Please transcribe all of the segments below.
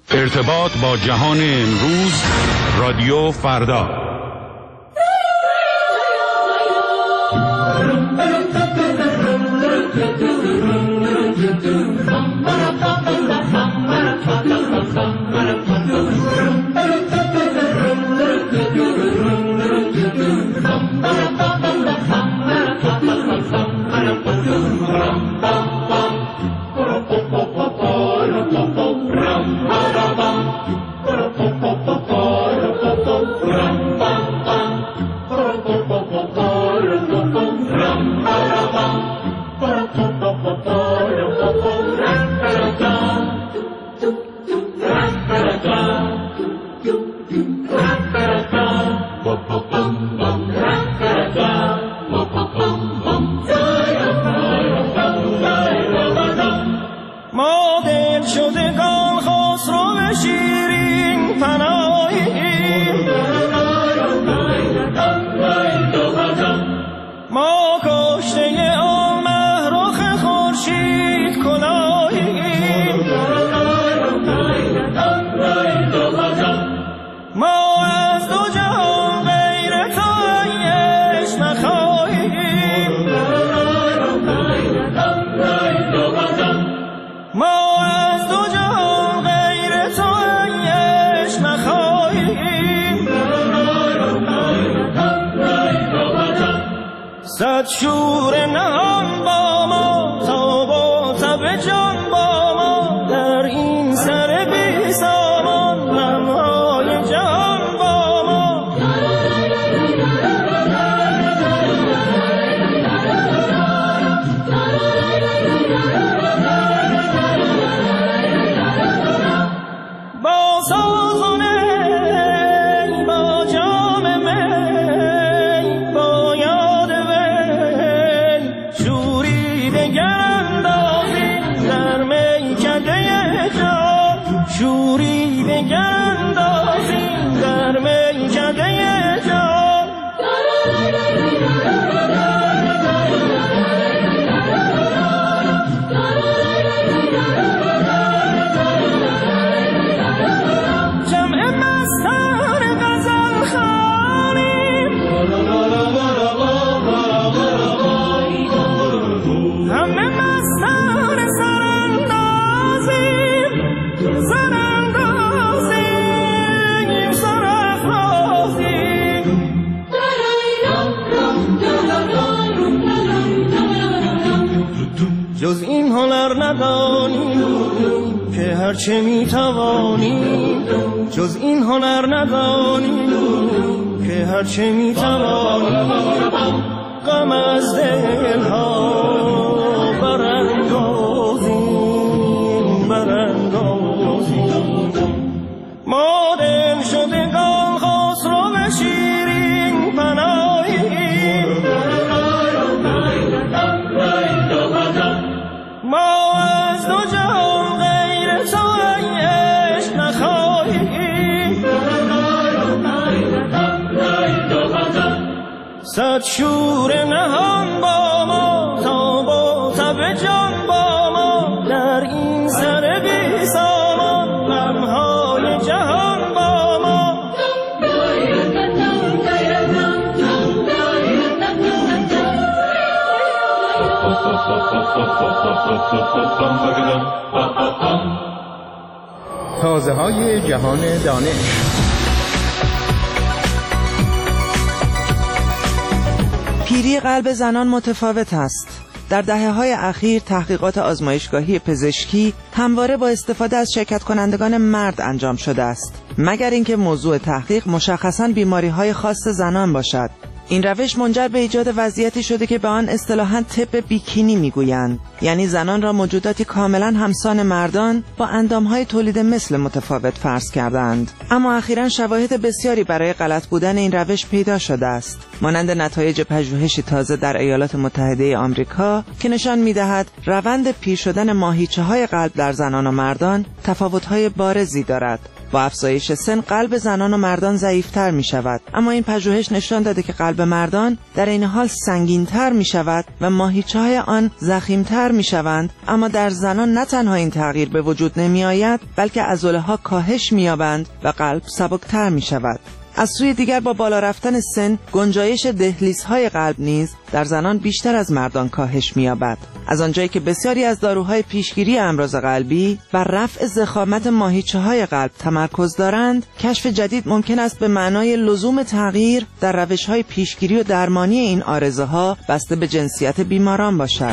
ارتباط با جهان امروز، رادیو فردا. صد شور نهان با ما تا با تب جان با ما در این سر بی سامان غمهای جهان با ما با سازونه با جام می با یاد شوریده گندازیم در میکده جان جمع مستان غزل خوانیم همه مستان سراندازیم جز این هنر ندانیم که هرچه میتوانیم جز این هنر ندانیم که هرچه میتوانیم غم از دلها براندازیم ما دل شدگان خسرو و شیرین پناهیم ما از دو جهان غیر تو ای عشق نخواهیم صد شور نهان با ما تا با تب جان با ما در این سر بی سامان غمهای جهان با ما تازه های جهان دانش. پیری قلب زنان متفاوت است. در دهه‌های اخیر تحقیقات آزمایشگاهی پزشکی همواره با استفاده از شرکت کنندگان مرد انجام شده است، مگر اینکه موضوع تحقیق مشخصاً بیماری‌های خاص زنان باشد. این روش منجر به ایجاد وضعیتی شده که به آن اصطلاحاً طب بیکینی میگویند، یعنی زنان را موجوداتی کاملاً همسان مردان با اندامهای تولید مثل متفاوت فرض کردند. اما اخیراً شواهد بسیاری برای غلط بودن این روش پیدا شده است، مانند نتایج پژوهشی تازه در ایالات متحده آمریکا که نشان می‌دهد روند پیر شدن ماهیچه‌های قلب در زنان و مردان تفاوت‌های بارزی دارد. با افزایش سن قلب زنان و مردان ضعیف‌تر می‌شود، اما این پژوهش نشان داده که قلب مردان در این حال سنگین‌تر می‌شود و ماهیچه‌های آن ضخیم‌تر می‌شوند، اما در زنان نه تنها این تغییر به وجود نمی‌آید، بلکه عضله‌ها کاهش می‌یابند و قلب سبکتر می‌شود. از سوی دیگر با بالا رفتن سن، گنجایش دهلیزهای قلب نیز در زنان بیشتر از مردان کاهش می‌یابد. از آنجایی که بسیاری از داروهای پیشگیری امراض قلبی بر رفع ضخامت ماهیچه‌های قلب تمرکز دارند، کشف جدید ممکن است به معنای لزوم تغییر در روش‌های پیشگیری و درمانی این عارضه‌ها بسته به جنسیت بیماران باشد.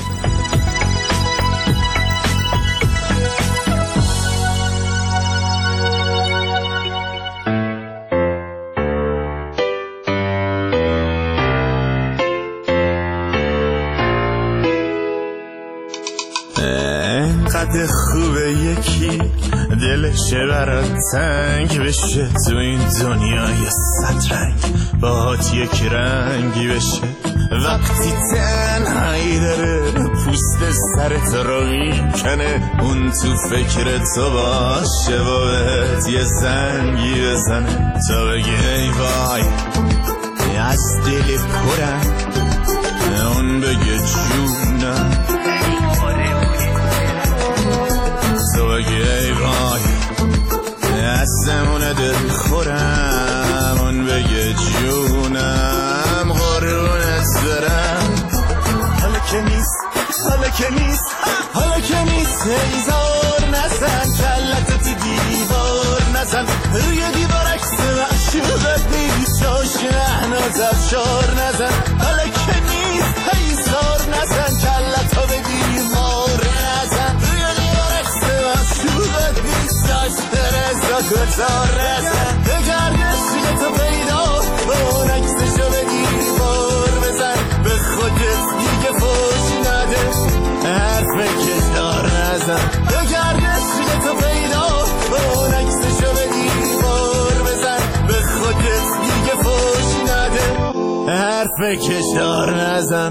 قد خوبه یکی دلش برات تنگ بشه، تو این دنیای صدرنگ باهات یک رنگی بشه. وقتی تنهایی داره پوست سرت رو میکنه، اون تو فکر تو باشه و بهت یه زنگی بزنه، تا بگی ای وای از دل پرم، اون بگه جونم، تو بگی ای وای دستمون دل خورم، اون بگه جونم قربونت برم. حالا که نیست، حالا که نیست، حالا که نیست، هیزار نزن کلت تو دیوار نزن، روی دیوار عکس معشوقت نیست، شاش احناز افشار نزن. حالا که نیست، هیزار نزن کلت ها به دیوار نزن، روی دیوار عکس معشوقت نیست، شاش درزا گذار نزن. بگردش که تو پیدا با اون عکسشو به دیوار بزن، به خودت دیگه فوش نده، حرف کشدار نزن. بگردش که تو پیدا با اون عکسشو به دیوار بزن، به خودت دیگه فوش نده، حرف کشدار نزن.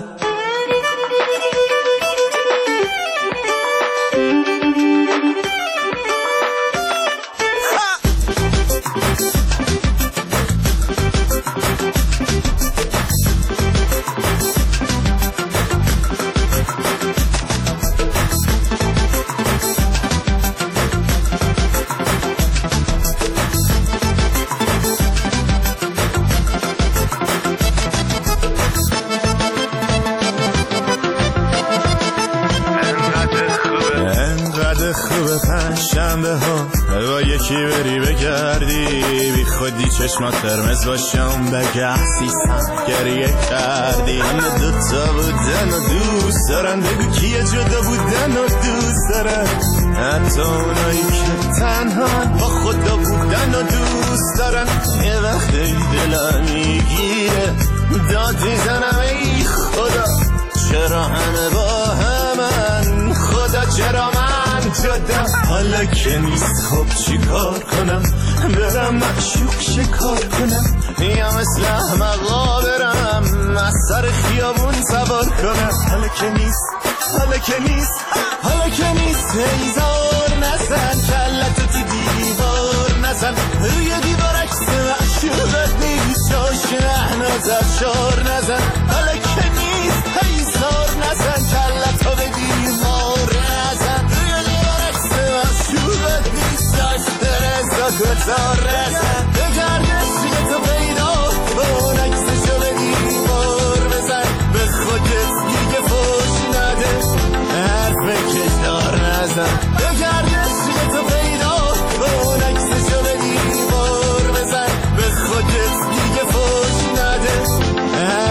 خوبه پنجشنبه ها با یکی بری بگردی، بی خودی چشمات قرمز باشم بگه احسیسم گریه کردی. همه دوتا بودن و دوست دارن، بگو کیه جدا بودن و دوست دارن، حتی اونایی که تنها با خدا بودن و دوست دارن. یه وقتی دلم میگیره داد میزنم ای خدا، چرا همه با همن، خدا چرا من جدا. حالا که نیست خب چی کار کنم، برم معشوق شکار کنم، یا مثل احمقا برم از سر خیابون سوار کنم. حالا که نیست، حالا که نیست، حالا که نیست، هیزار نزن کلت تو دیوار نزن، روی دیوار عکس معشوقت نیست، شاش احناز افشار نزن. حالا که نیست، هیزار نزن کلت ها به دیوار نزن، روی دیوار عکس معشوقت نیست، شاش درزا گذار نزن. بگردش که تو پیدا با اون عکسشو به دیوار بزن، به خودت دیگه فوش نده، حرف کشدار نزن. بگردش که تو پیدا با اون عکسشو به دیوار بزن، به خودت دیگه فوش نده.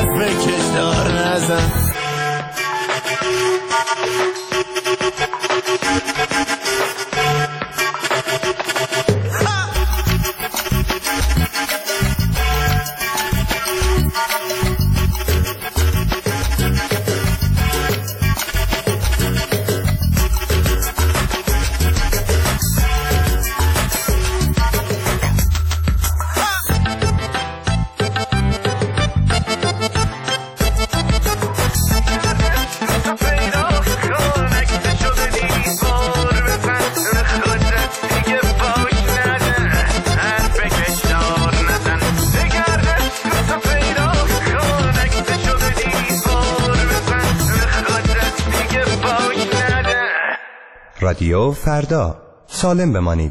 رادیو فردا. سالم بمانید.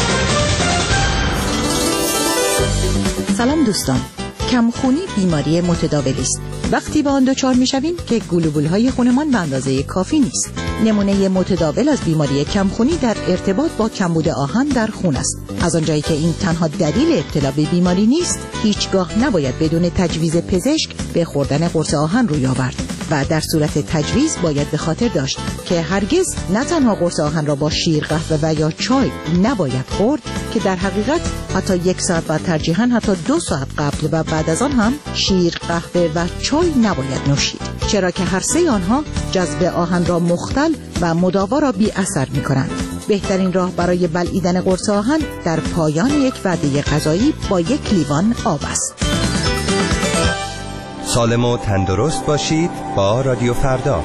سلام دوستان. کمخونی بیماری متداولی است. وقتی به آن دچار می‌شویم که گلوبول‌های خونمان به اندازه کافی نیست. نمونه متداول از بیماری کمخونی در ارتباط با کمبود آهن در خون است. از آنجایی که این تنها دلیل ابتلا به بیماری نیست، هیچگاه نباید بدون تجویز پزشک به خوردن قرص آهن روی آورد و در صورت تجویز باید به خاطر داشت که هرگز نه تنها قرص آهن را با شیر، قهوه و یا چای نباید خورد که در حقیقت حتی 1 ساعت و ترجیحاً حتی 2 ساعت قبل و بعد از آن هم شیر، قهوه و چای نباید نوشید، چرا که هر سه آنها جذب آهن را مختل و مداوا را بی اثر می کنند. بهترین راه برای بلعیدن قرص آهن در پایان یک وعده غذایی با 1 لیوان آب است. سالم و تندرست باشید با رادیو فردا.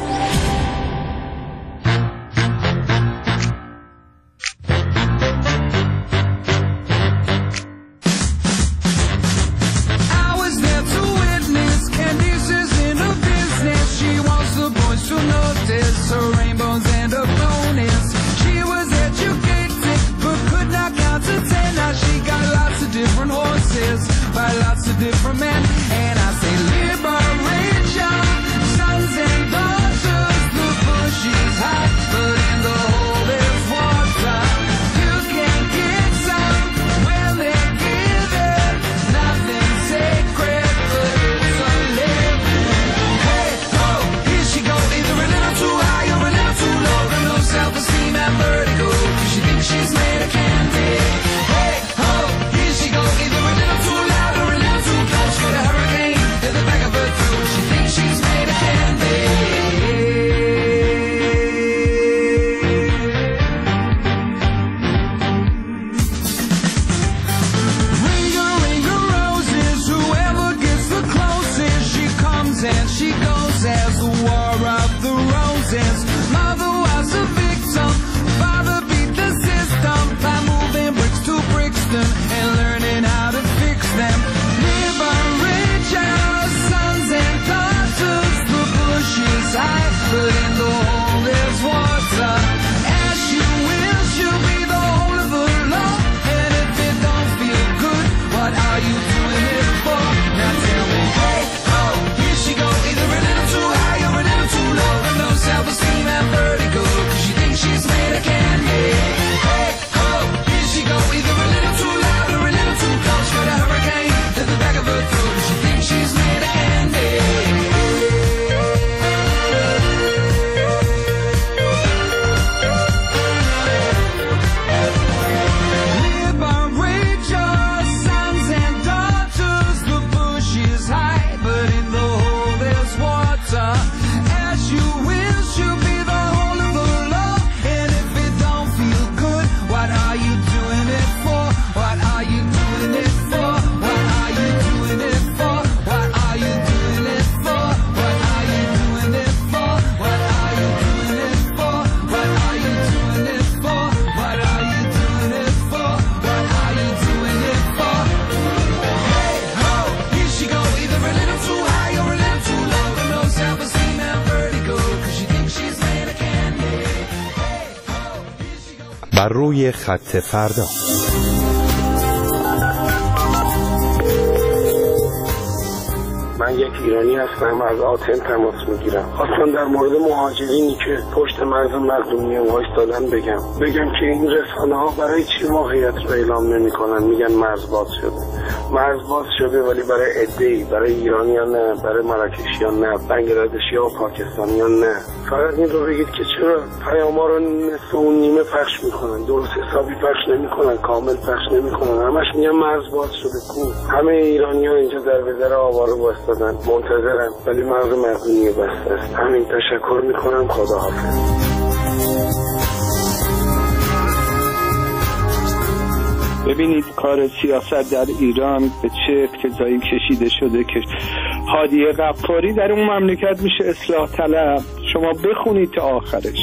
بر روی خط فردا. من یک ایرانی هستم، از آتن تماس میگیرم. خواستم در مورد مهاجرینی که پشت مرز مقدونیه وایستادن بگم که این رسانه ها برای چی واقعیت رو اعلام نمیکنن؟ میگن مرز باز شده ولی برای عده‌ای، برای ایرانیان نه، برای مراکشیان نه، بنگلادشی‌ها و پاکستانیان نه. فقط این رو بگید که چرا پیام‌ها رو نصف و نیمه پخش میکنن، درست حسابی پخش نمیکنن، کامل پخش نمیکنن. همش میگن مرز باز شده. کو همه ایرانی‌ها اینجا در وزاره آوارو وایستادن منتظرن، ولی مرز مقدونیه بسته است. همین، تشکر میکنم. خداحافظ. ببینید کار سیاست در ایران به چه اقتضایی کشیده شده که هادی غفاری در اون مملکت میشه اصلاح طلب. شما بخونید تا آخرش.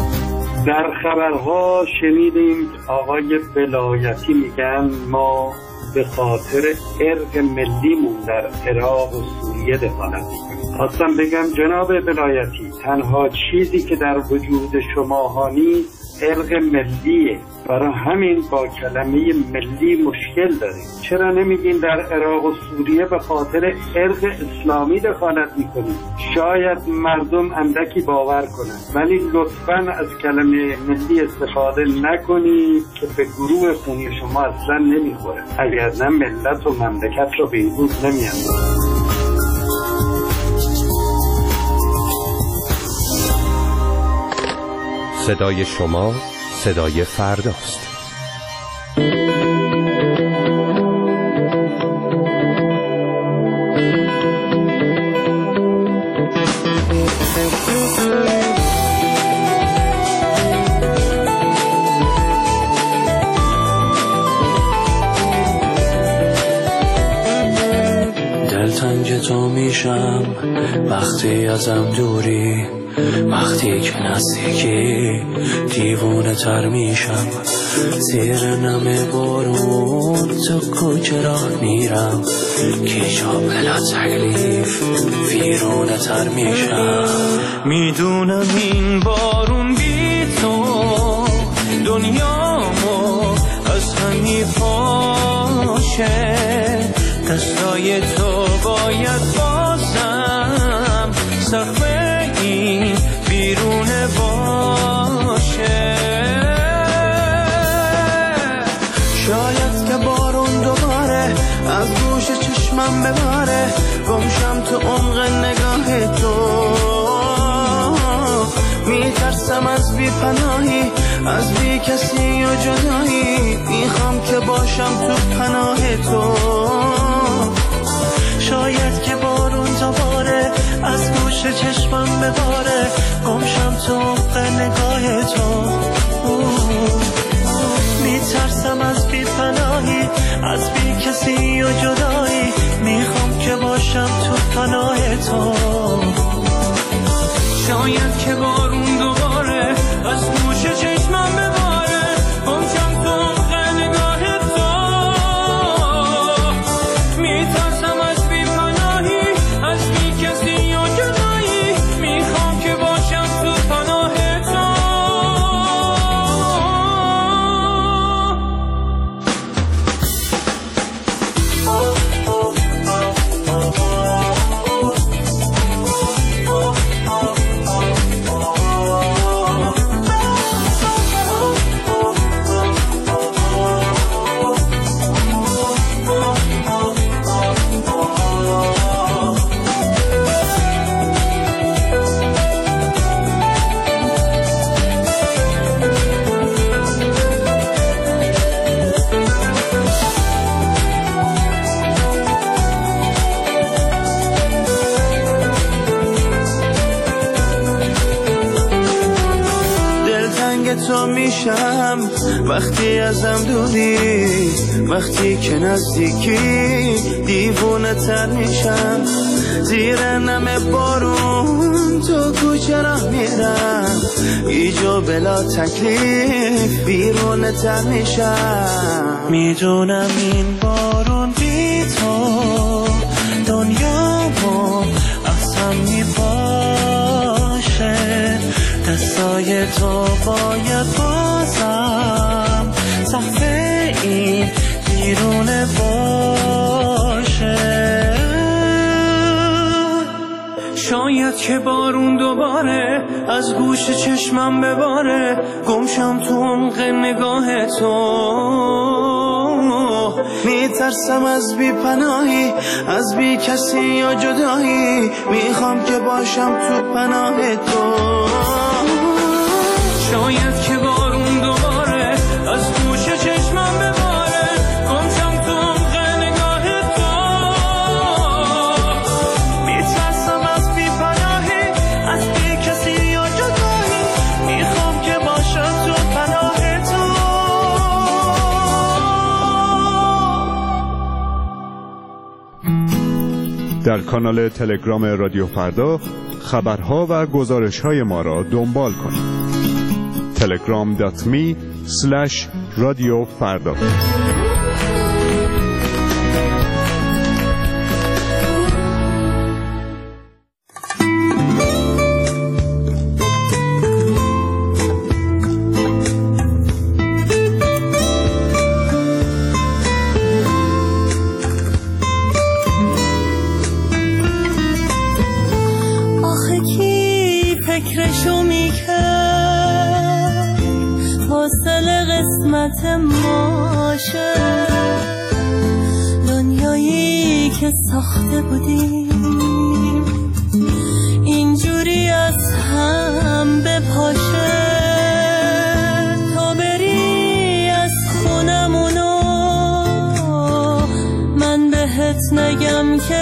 در خبرها شنیدیم آقای ولایتی میگن ما به خاطر ارق ملیمون در عراق و سوریه دخالت میکنیم. خواستم بگم جناب ولایتی، تنها چیزی که در وجود شماها نیست ارق ملیه، برای همین با کلمه ملی مشکل داریم. چرا نمیگین در عراق و سوریه به خاطر ارق اسلامی دخالت میکنیم؟ شاید مردم اندکی باور کنند، ولی لطفاً از کلمه ملی استفاده نکنید که به گروه خونی شما اصلا نمیخوره، اگر نه ملت و مملکت رو بهبود نمیاندازه. صدای شما صدای فرداست. دلتنگ تو میشم وقتی ازم دوری، وقتی که نزدیکی دیوونه تر میشم، زیر نم بارون تو کوچه راه میرم، که جا بلا تکلیف ویرونه تر میشم. میدونم این بارون بی تو دنیامو از هم میپاشه، دستای تو باید بازم صفحه این بیرونه باشه. شاید که بارون دوباره از گوش چشمم بباره، گمشم تو عمق نگاه تو، میترسم از بی پناهی، از بی کسی و جدایی، میخوام که باشم تو پناه تو. شاید که بارون دوباره از گوش چشمم بباره، گمشم تو عمق نگاه تو، میترسم از بی پناهی، از بی کسی و جدایی، میخوام که باشم تو پناه تو. شاید که بارون دوباره از گوش چشمم بباره، گمشم تو عمق نگاه تو، میترسم از بی پناهی، از بی کسی و جدایی، میخوام که باشم تو پناه تو. تو میشم وقتی ازم دوری، وقتی که نزدیکی دیوونه تر میشم، زیر نم بارون تو کوچه راه میرم، ایجا بلا تکلیف بیرونه تر میشم. میدونم این بارون بی تو دنیامو اصلا میپاشه، دستای تو باید بازم صفحه این بیرونه باشه. شاید که بارون دوباره از گوش چشمم بباره، گمشم تو عمق نگاه تو، میترسم از بی پناهی، از بی کسی یا جدایی، میخوام که باشم تو پناه تو. شاید که بارون دوباره از گوش چشمم بباره، گمشم تو عمق نگاه تو، میترسم از بی پناهی، از بی کسی یا جدایی، میخوام که باشم تو پناه تو. در کانال تلگرام رادیو فردا خبرها و گزارش‌های ما را دنبال کنید. telegram.me/رادیو فردا. فکرشو میکرد فاصله قسمت ماشه دنیایی که ساخته بودیم اینجوری از هم بپاشه تا بری از خونمونو من بهت نگم که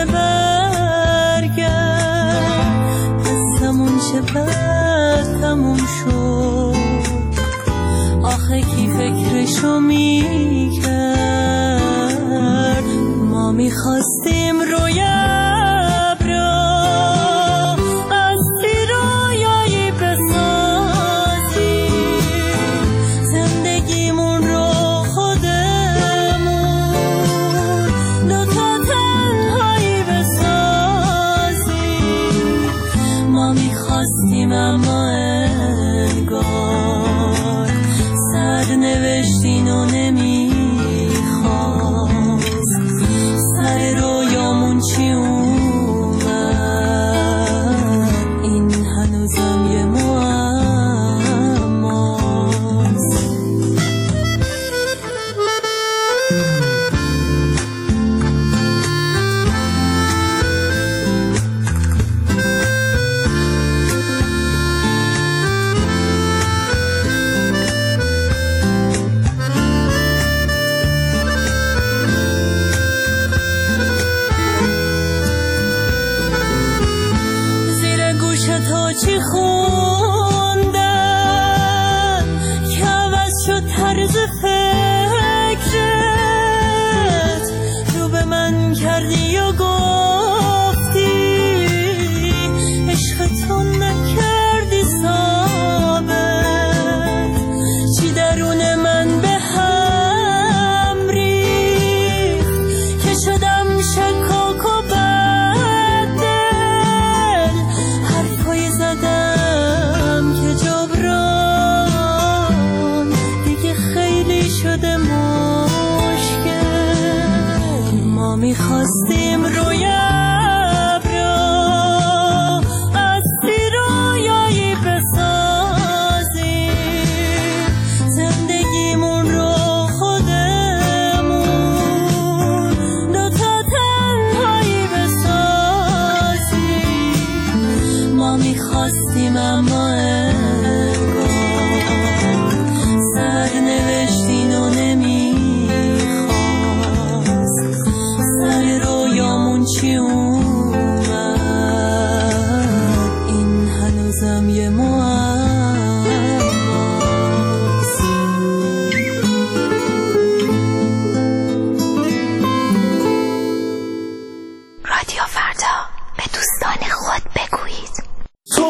برگرد قصمون چه بد تموم شد آخه کی فکرشو میکرد ما میخواستیم روی اما انگار سر نوشتین و نمیخواست سر رویامون چی اومد این هنوزم یه معماست چی خوندن که عوض شد طرز فکرت رو به من کردی و گفتی عشقتون نکردی ثابت چی درون من به هم ریخت که شدم شکاک و میخواستیم روی ابرا اصلی رویایی بسازیم زندگیمون رو خودمون دوتا تنهایی بسازیم ما میخواستیم اما انگار سر نوشتین و چی اومد این هنوزم یه معماست رادیو فردا به دوستان خود بگویید تو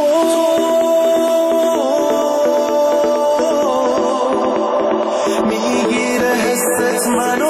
میگیره حست منو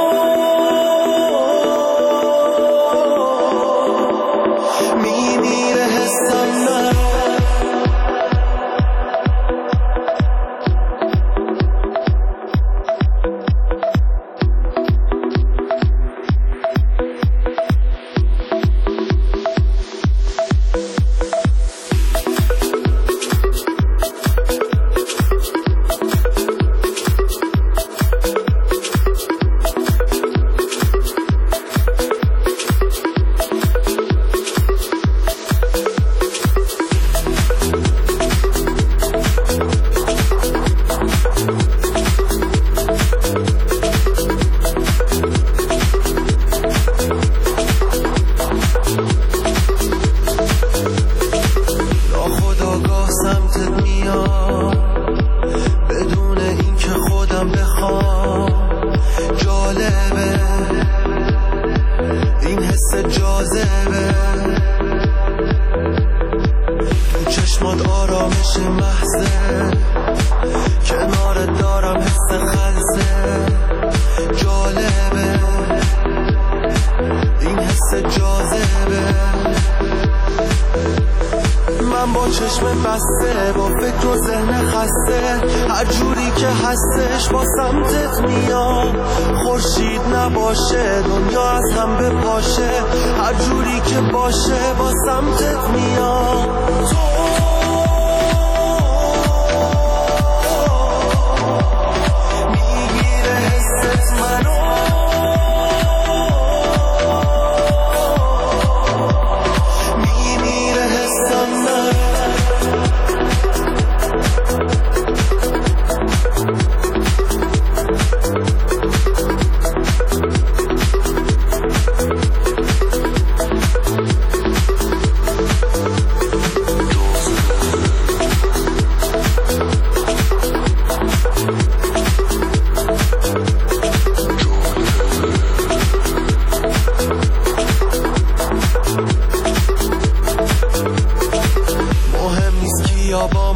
من با چشم بسته با فکر و ذهن خسته هر جوری که هستش با سمتت میام خورشید نباشه دنیا از هم بپاشه هر جوری که باشه با سمتت میام تو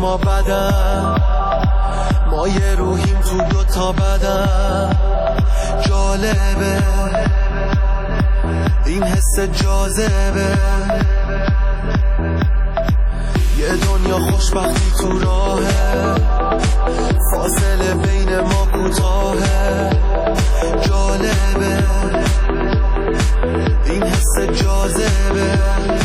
ما بدن، ما یه روحیم تو دوتا بدن. جالبه این حس جاذبه، یه دنیا خوشبختی تو راهه، فاصله بین ما کوتاهه. جالبه این حس جاذبه.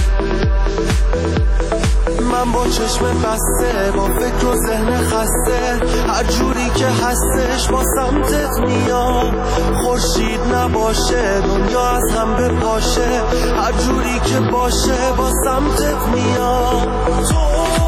من با چشم بسته، با فکر و ذهن خسته، هر جوری که هستش با سمتت میام. خورشید نباشه دنیا از هم بپاشه، هر جوری که باشه با سمتت میام. تو